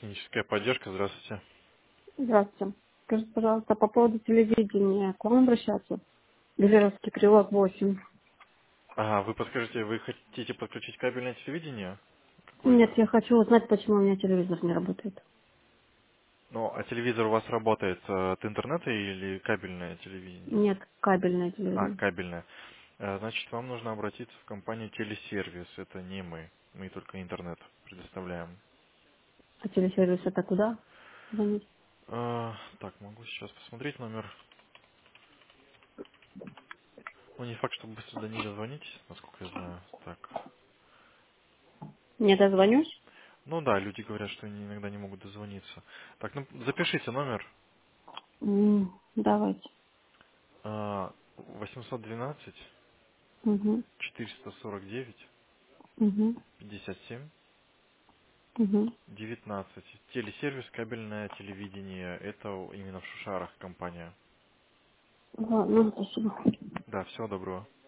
Техническая поддержка, здравствуйте. Здравствуйте. Скажите, пожалуйста, по поводу телевидения, к вам обращаться? Григоровский переулок 8. Ага, вы подскажите, вы хотите подключить кабельное телевидение Нет, какое-то? я хочу узнать, почему у меня телевизор не работает. Ну, а телевизор у вас работает от интернета или кабельное телевидение? Нет, кабельное А, телевидение. кабельное. Значит, вам нужно обратиться в компанию Телесервис. Это не мы. Мы только интернет предоставляем. А телесервис это куда звонить? Так, могу сейчас посмотреть номер. Ну, не факт, что быстро до них дозвонитесь, насколько я знаю. Так. Не дозвонюсь? Ну да, люди говорят, что они иногда не могут дозвониться. Так, ну запишите номер. Давайте. 812 Угу, 449 угу, 57 угу. 19. Телесервис, кабельное телевидение. Это именно в Шушарах компания. Ладно, спасибо. Да, всего доброго.